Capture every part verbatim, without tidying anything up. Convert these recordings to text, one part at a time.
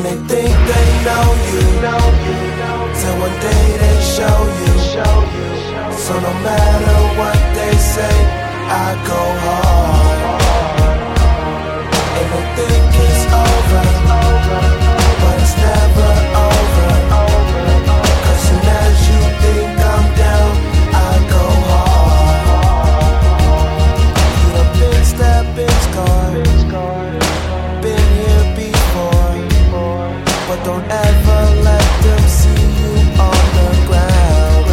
And they think they know you, till one day they show you. So no matter what they say, I go hard. And they think it's over, but it's never over. Cause soon as you think I'm down, I go hard. You done been stabbed, been scarred, been here before, but don't ever let them see you on the ground.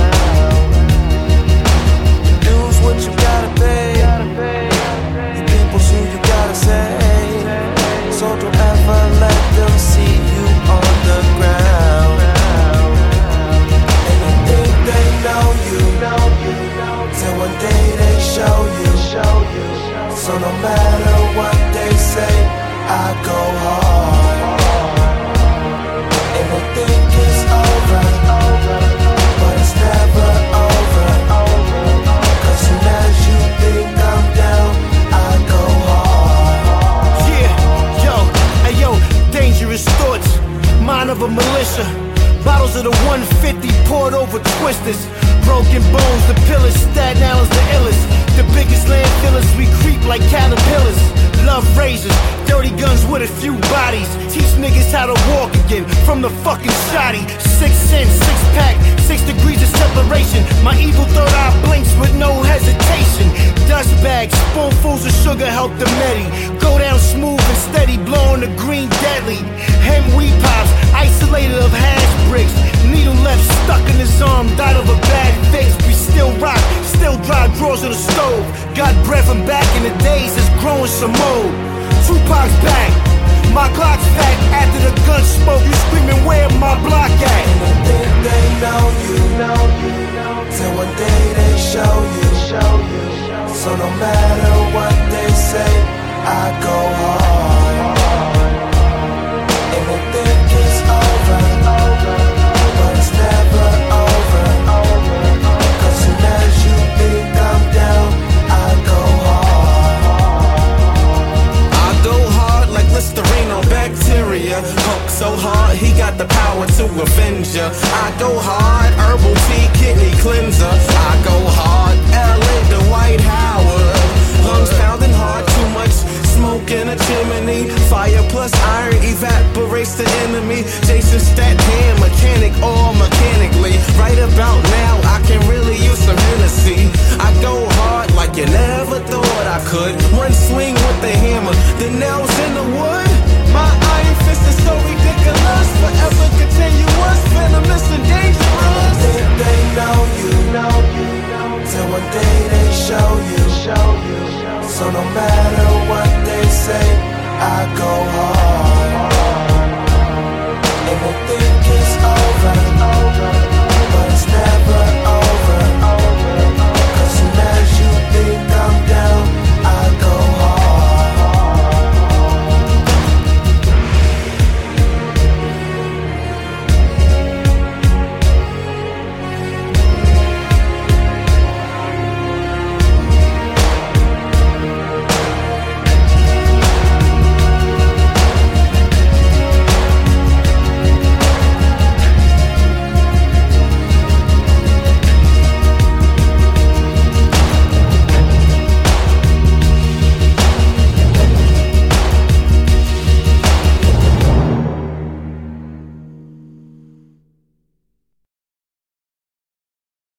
You lose what you gotta pay, your people's who you gotta say. So don't ever let them see you on the ground. And they think they know you, till one day they show you. So no matter what they say, I go hard. And they think it's over, but it's never over. Cause soon as you think I'm down, I go hard. Yeah, yo, hey yo, dangerous thoughts, mind of a militia. Bottles of the one fifty poured over twisters. Broken bones, the pillars, Staten Island's the illest. The biggest landfillers, we creep like caterpillars. Love razors, dirty guns with a few bodies. Teach niggas how to walk again from the fucking shoddy. Six cents, six pack, six degrees of separation. My evil third eye blinks with no hesitation. Dust bags, spoonfuls of sugar help the medi. Go down smooth and steady, blowing the green deadly. Hem weed pops, isolated of hash bricks. Needle left stuck in his arm, died of a bad fix. We still rock, still dry drawers of the stove. Got bread from back in the days, it's growing some mold. Tupac's back, my Glock's fat. After the gun spoke, you screaming, where my block at? And they think they know you, till one day they show you. So no matter what they say, I go hard. And they think it's over, but it's never over. Cause soon as you think I'm down, I go hard. I go hard like Listerine on bacteria. Hook so hard, he got the power to avenge ya. I go hard, herbal tea, kidney cleanser. I go hard, L A to White Howard. Lungs pounding hard, too much smoke in a chimney. Fire plus iron evaporates the enemy. Jason Statham, mechanic or